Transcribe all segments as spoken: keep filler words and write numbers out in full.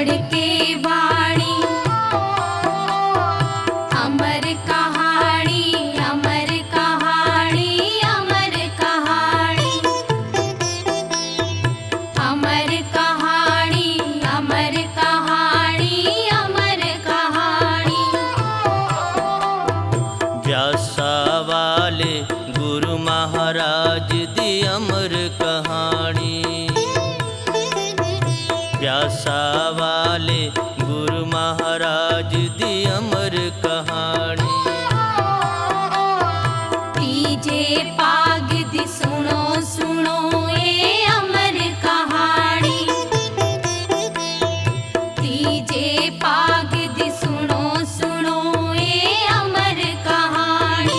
अमर के वाणी, अमर कहानी, अमर कहानी, अमर कहानी, अमर कहानी, अमर कहानी, अमर कहानी। व्यासा वाले गुरु महाराज दी अमर कहानी, व्यासा वाले गुरु महाराज दी अमर कहानी। तीजे पाग दी सुनो सुनो ये अमर कहानी, तीजे पाग दी सुनो सुनो ये अमर कहानी।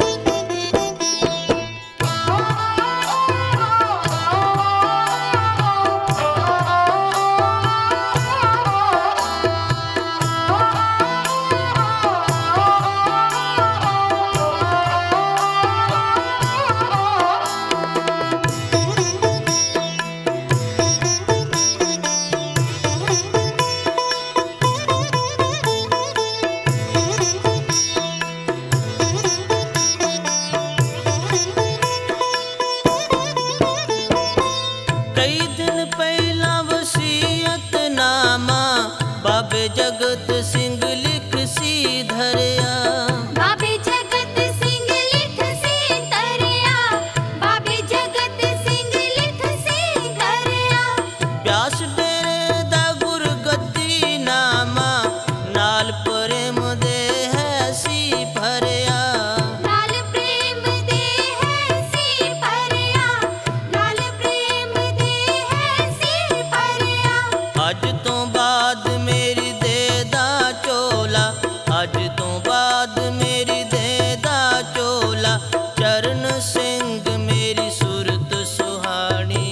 कई दिन पहला वसीयत नामा बाबे जगत सिंह लिख सी धरिया, बाबे जगत सिंह लिख सी धरिया, बाबे जगत सिंह लिख सी धरिया। व्यास डेरे दा गुर गद्दी नामा नाल प्रेम दे है सी भरिया, नाल प्रेम दे है सी भरिया, नाल प्रेम दे है सी भरिया। अज तो बाद मेरी दे दा चोला, अज तो बाद मेरी दे दा चोला, चरण सिंह मेरी सुरत सुहानी।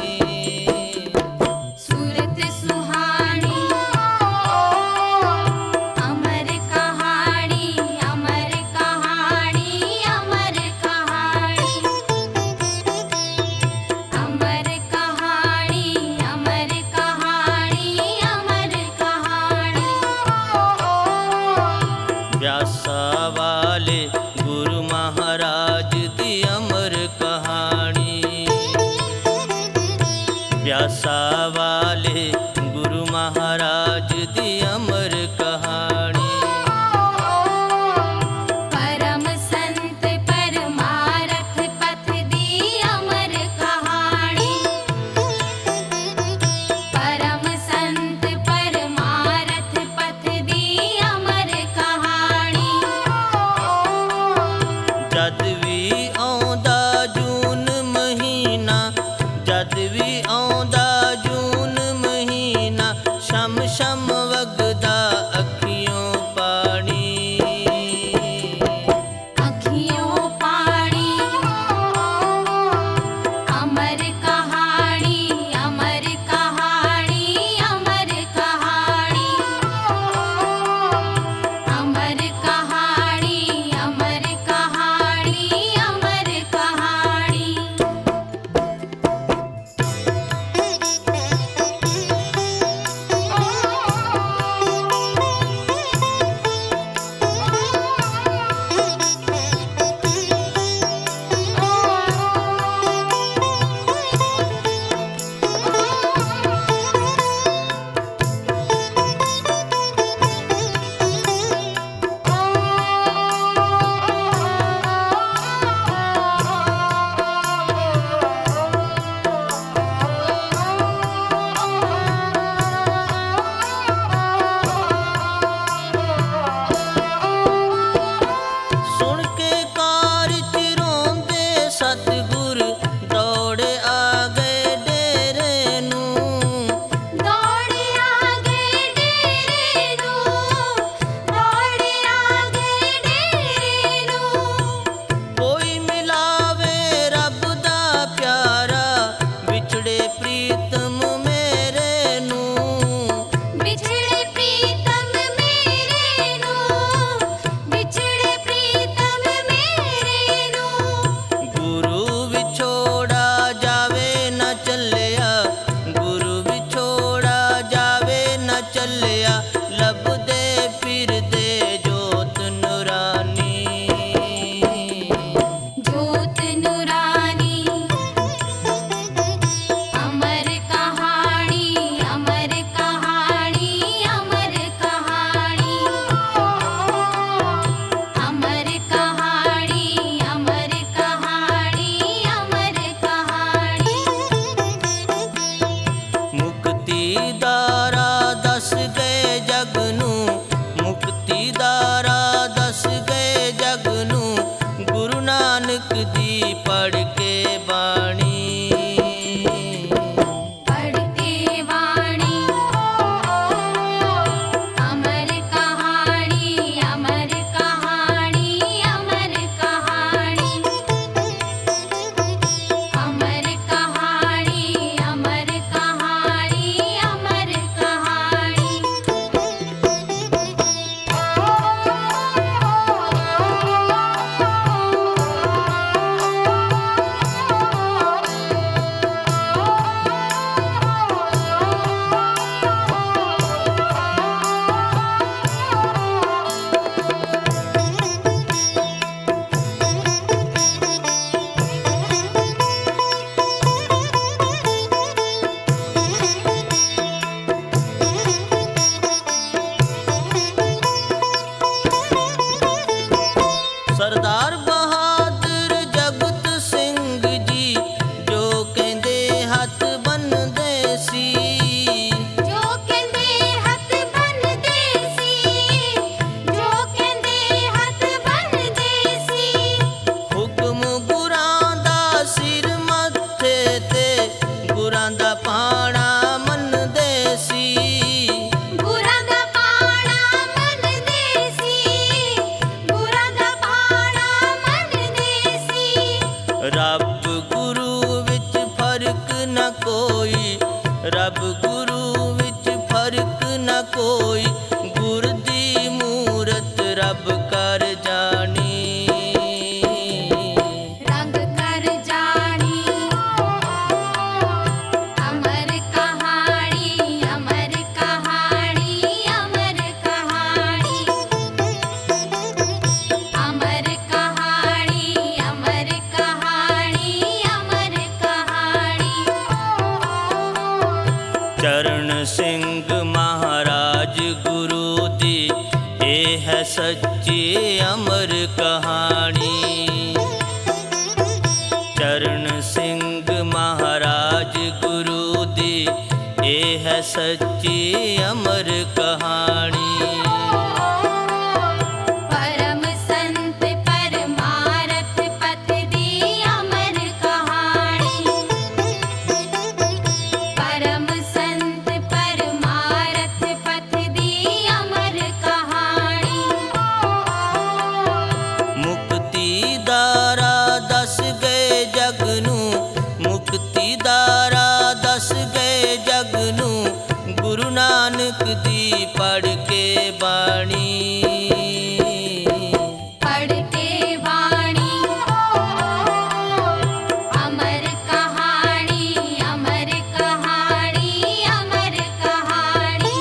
सूरत सुहानी, अमर कहानी, अमर कहानी, अमर कहानी, अमर कहानी, अमर कहानी, अमर कहानी। व्यासा वाले गुरु महाराज दी अमर कहानी, व्यासा वाले गुरु महाराज दी अमर कहानी। परम संत परमारथ पथ दी अमर कहानी, परम संत परमारथ पथ दी अमर कहानी। जद भी आउंदा जून महीना, जद भी आउंदा जून महीना, शम शम वगदा अखियों पानी। अखियों पानी, अमर कहानी, अमर कहानी, अमर कहानी, अमर कहानी, अमर कहानी, अमर कहानी। कोई, गुर दी मूरत रब कर जानी। रब कर जानी अमर कहानी, अमर कहानी, अमर कहानी, अमर कहानी, अमर कहानी, अमर कहानी। चरण सिंह महाराज गुरु दी ए है सच्ची अमर कहानी। चरण सिंह महाराज गुरु दी ए है सच्ची अमर कहानी। परम संत परमारथ पथ दी अमर कहानी, परम संत परमारथ पथ दी अमर कहानी। मुक्ति दारा दस गए जगनू, मुक्ति दारा दस गए जगनू, गुरु नानक दी पढ़ के बाणी। पढ़ के वाणी अमर कहानी, अमर कहानी, अमर कहानी,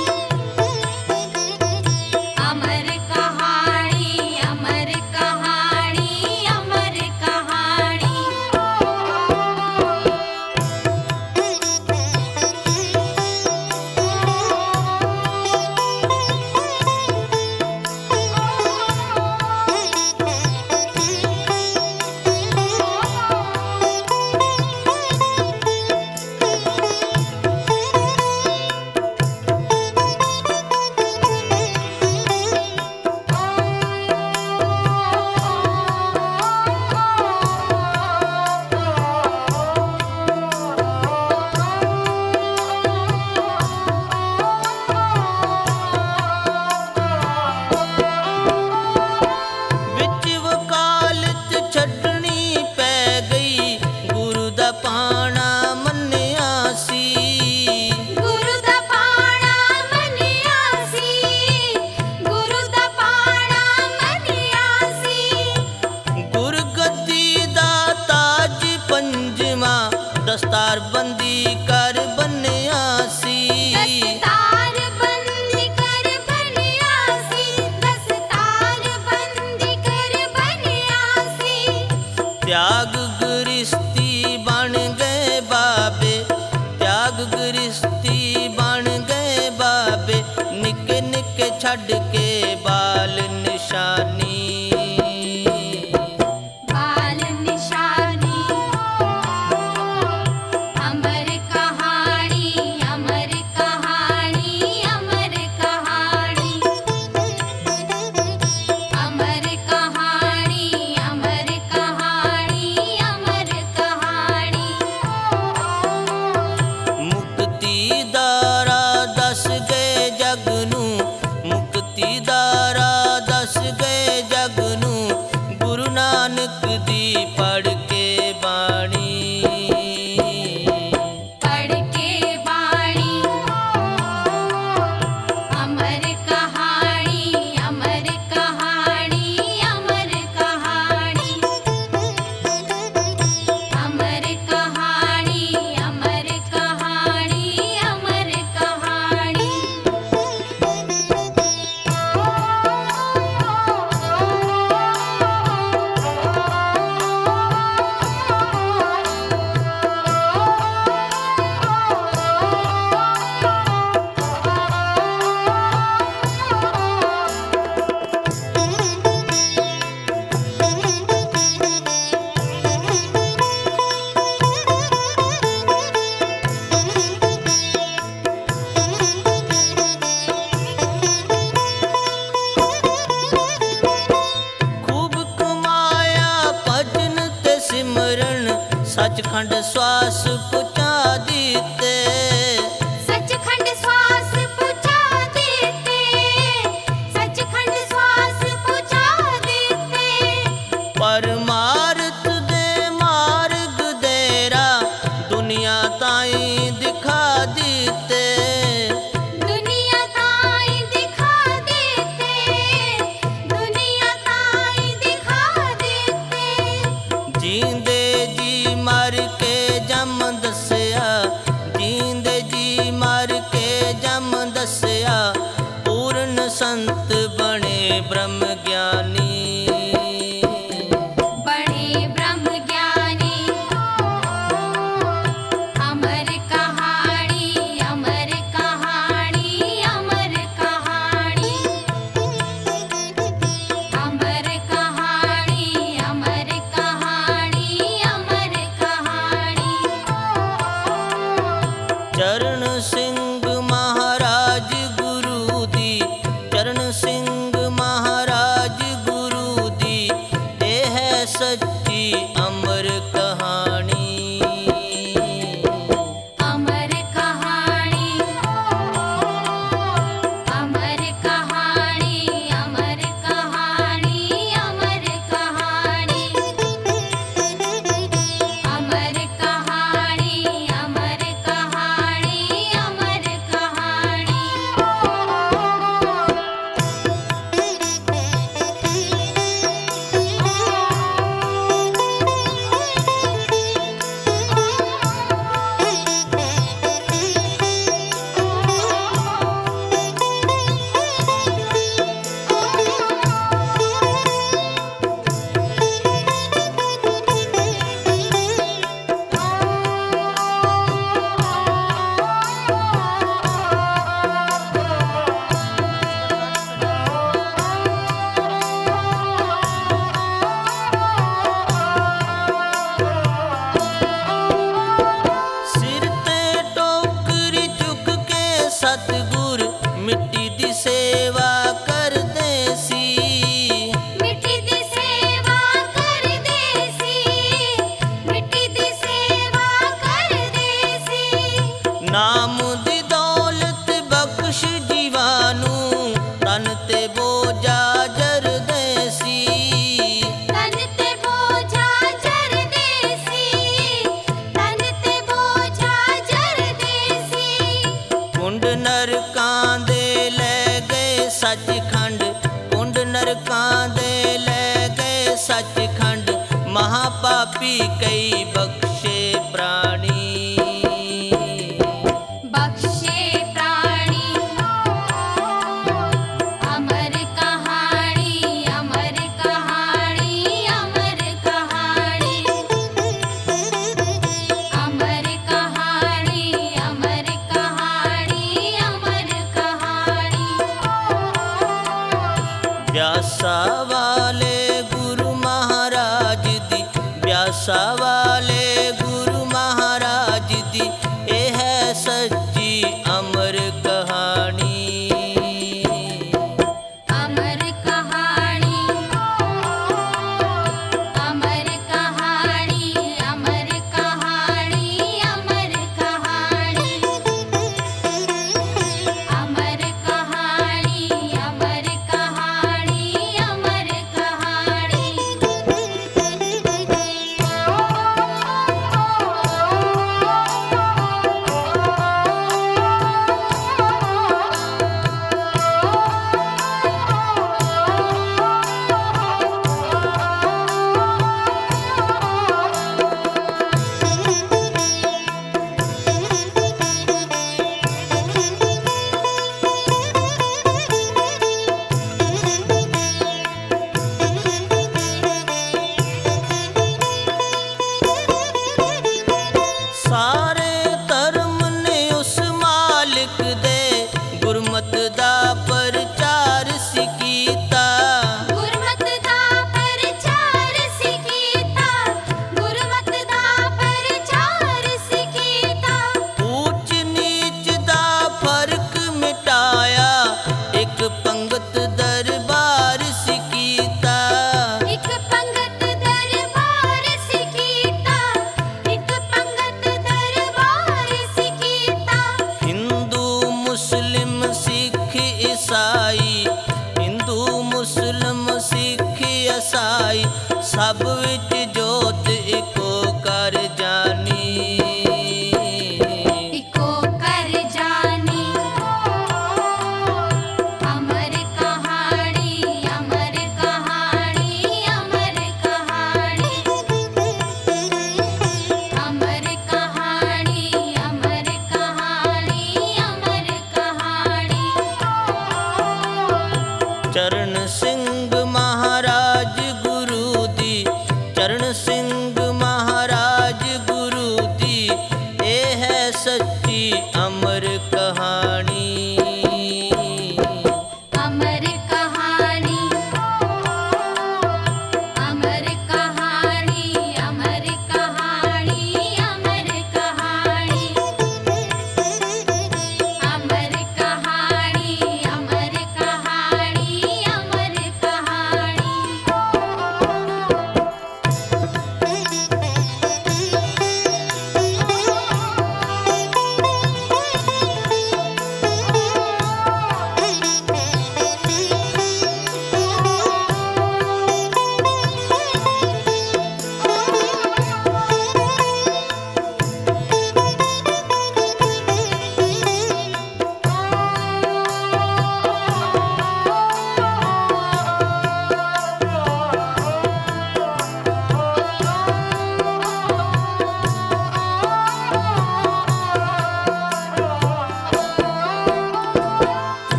अमर कहानी, अमर कहानी, अमर कहानी। विच वकालत छड्डनी पै गई, गुरु दा पाना मन्निया सी। गुरु दा पाना मन्निया सी, गुरु दा पाना मन्निया सी। गुरगद्दी दा ताज पंजवा, दस्तार बंदी कर बन्निया सी। दस्तार बंदी कर बनिया सी, दस्तार बंदी कर बनिया सी। त्याग गृहस्थी बन गए बाबे, त्याग गृहस्थी बन गए बाबे, निके निके छड़ के बाल निशानी। बाल निशानी अमर कहानी, अमर कहानी, अमर कहानी, अमर कहानी, अमर कहानी, अमर कहानी। मुक्ति दारा दस गए जगनू, मुक्ति दारा दस गए जगनू, गुरु नानक दी पढ़ के बाणी। पढ़ के वाणी अमर कहानी, अमर कहानी, अमर कहानी, अमर कहानी, अमर कहानी, अमर कहानी। खूब कमाया भजन ते सिमरन, सचखंड श्वास पुचा दीते। सचखंड श्वास पुचा देते, सचखंड श्वास पुचा देते। परमार्थ दे मार्ग देरा, दुनिया ताई दिखा दीते। दुनिया ताई दी, चरण सिंह महाराज गुरु दी, ए है सच्ची अमर कहानी। अमर कहानी, अमर कहानी, अमर कहानी, अमर कहानी, अमर कहानी, अमर कहानी, अमर कहानी। सिर ते टोकरी चुक के सतगुर मिट्टी दी सेवा करदे सी, मिट्टी दी सेवा करदे सी, मिट्टी दी सेवा करदे सी। नाम दी दौलत बख्श जीवानू, तन ते बोझा जरदे सी। तन ते बोझा जरदे सी, तन ते बोझा जरदे सी। कुंड नरकां दे ले गए सचखंड, कुंड नरकां दे ले गए सचखंड, महापापी कई बख्शे प्राणी। बख्शे प्राणी, अमर कहानी, अमर कहानी, अमर कहानी, अमर कहानी, अमर कहानी, अमर कहानी। ब्यासा वाले गुरु महाराज दी, ब्यासा वाले गुरु महाराज दी, ए है सच्ची अमर कहानी। अमर कहानी, अमर कहानी, अमर कहानी, अमर कहानी, अमर कहानी, अमर कहानी, अमर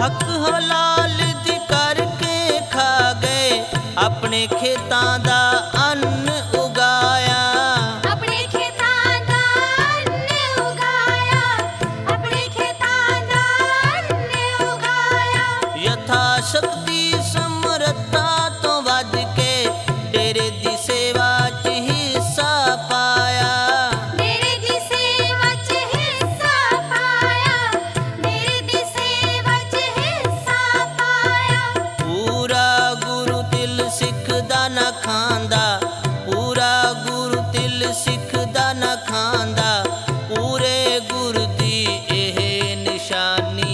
हक हलाल दी करके खा गए, अपने खेतां दा अन्न उगाया। अपने खेतां दा अन्न उगाया, अपने खेतां दा अन्न उगाया। यथा शक्ति समर्था तो वध के डेरे दी सेवा च हिस्सा पाया। डेरे दी सेवा च हिस्सा पाया, डेरे दी सेवा च हिस्सा पाया। पूरा गुरु तिल सिख दा ना खांदा, पूरा गुरु तिल सिख दा ना खांदा, पूरे गुरु दी एह निशानी।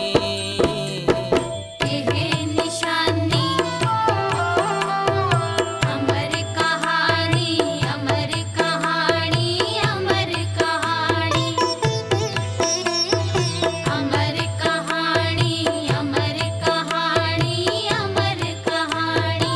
एह निशानी अमर कहानी, अमर कहानी, अमर कहानी। अमर कहानी, अमर कहानी, अमर कहानी।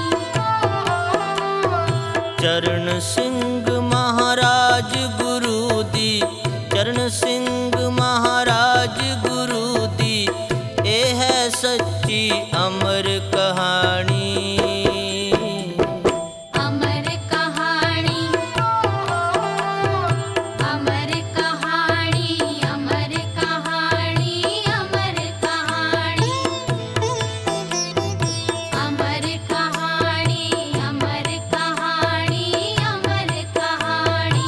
चरण सिंह महाराज गुरु दी, चरण सिंह महाराज गुरु दी, ए है सच्ची अमर कहानी। अमर कहानी, अमर कहानी, अमर कहानी, अमर कहानी। अमर कहानी, अमर कहानी, अमर कहानी।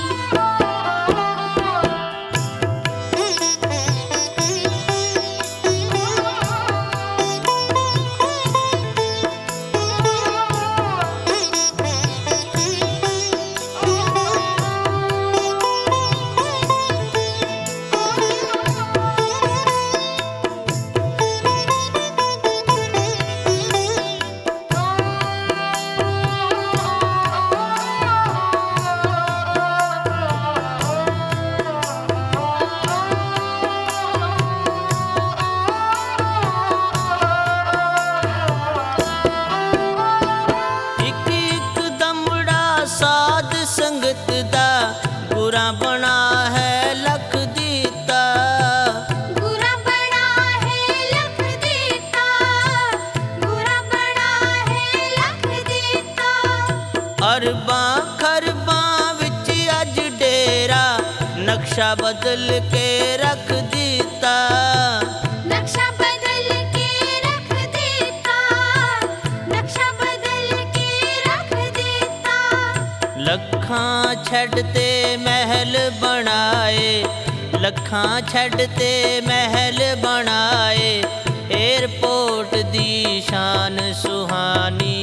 इक इक दमड़ा साध संगत दा, बुरा बना है लख दीता। बुरा बड़ा है लख देता, बुरा बड़ा है लख देता। अरबां खरबां विच अज डेरा, नक्शा बदल के रख दीता। नक्शा बदल के रख देता, नक्शा बदल के रख देता। लखां छड्डते महल बनाए, लखां छड्डते महल बनाए, एयरपोर्ट दी शान सुहानी।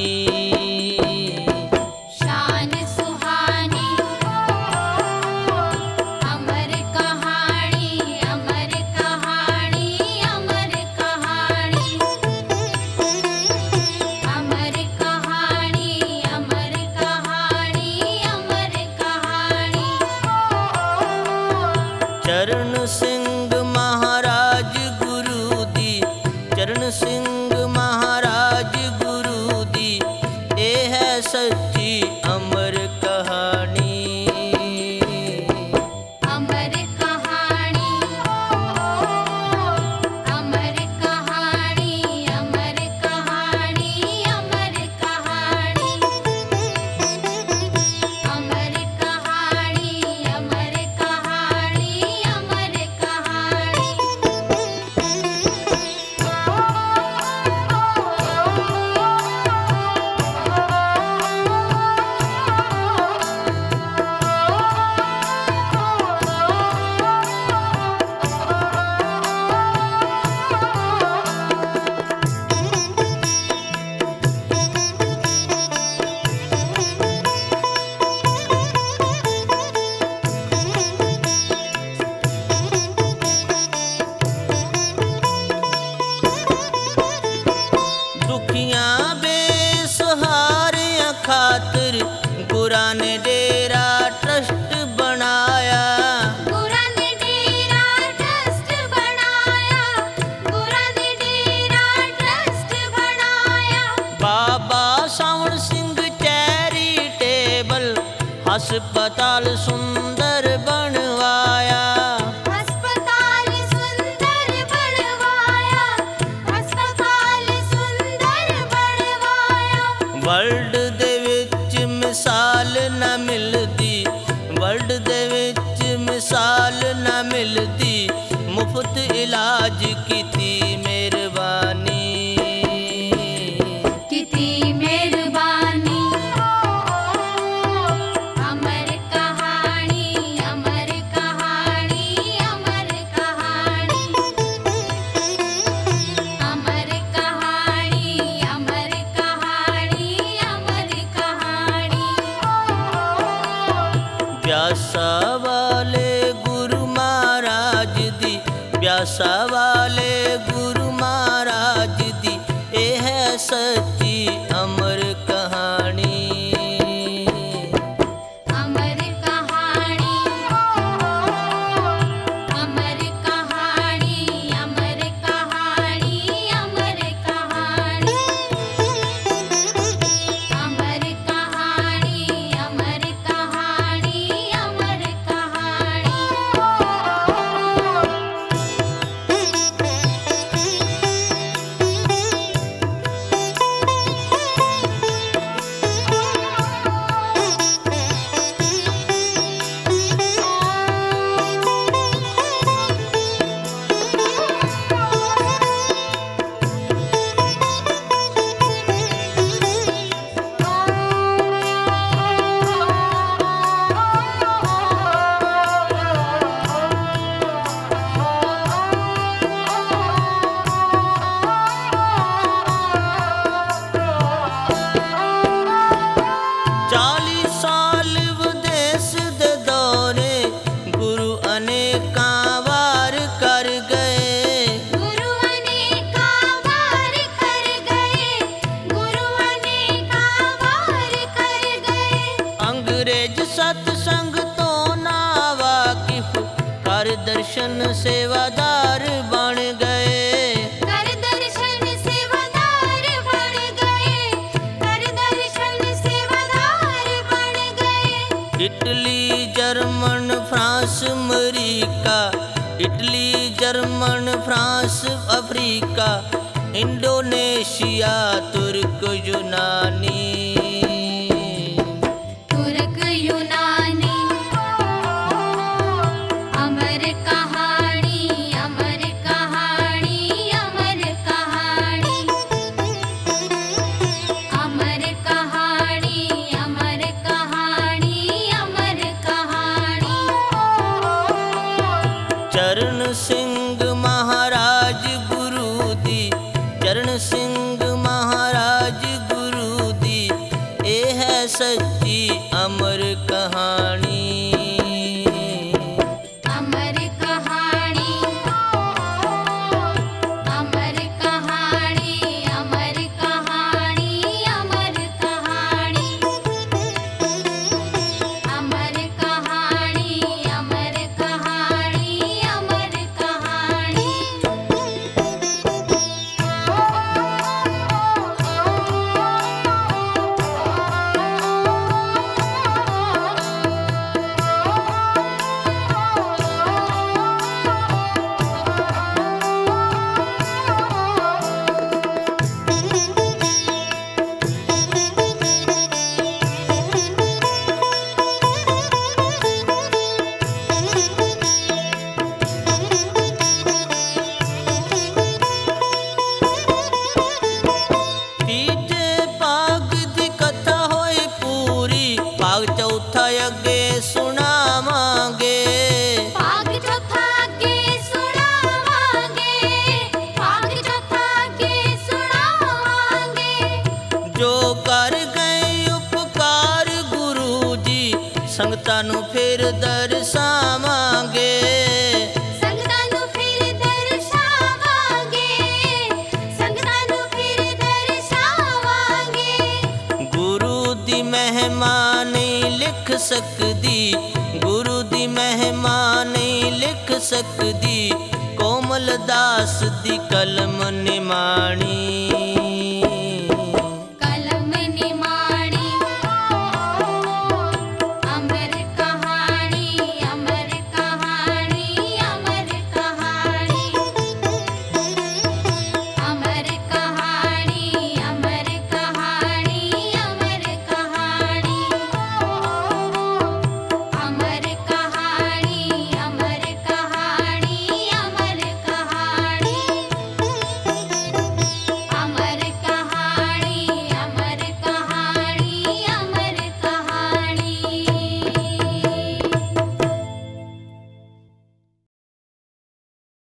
शान सुहानी अमर कहानी, अमर कहानी, अमर कहानी। अमर कहानी, अमर कहानी, अमर कहानी। चरण सिंह महाराज गुरु दी, चरण सिंह महाराज गुरु दी, ए है सच्ची अमर कहानी। अमर कहानी, अमर कहानी, अमर कहानी, अमर कहानी। अमर कहानी, अमर कहानी, अमर कहानी। अस्पताल सुंदर बनवाया। अस्पताल सुंदर बनवाया, अस्पताल सतसंग तो ना वाकिफ कर दर्शन सेवादार बन गए। कर दर्शन सेवादार बन गए, कर दर्शन सेवादार बन गए। Italy German France America, Italy German France Africa, Indonesia तुर्क यूनानी। तुर्क यूनानी अमर कहानी, अमर कहानी, अमर कहानी, अमर कहानी, अमर कहानी, अमर कहानी। चरण सिंह महाराज गुरु दी, चरण सिंह महाराज गुरु दी, ए है सच्ची अमर कहानी। अमर कहानी, अमर कहानी, अमर कहानी, अमर कहानी, अमर कहानी, अमर कहानी, अमर कहानी। तीजे भाग दी कथा होई पूरी, भाग चौथा अगे सुनावांगे। भाग चौथा आगे सुनावांगे, भाग चौथा आगे सुनावांगे। जो कर गए उपकार गुरु जी, संगतां नूं फिर दर्शावांगे। संगतां नूं फिर दर्शावांगे, संगतां नूं फिर दर्शावांगे। गुरु दी महिमा नहीं लिख सकदी, गुरु दी महिमा नहीं लिख सकदी, कोमल दास दी कलम निमाणी।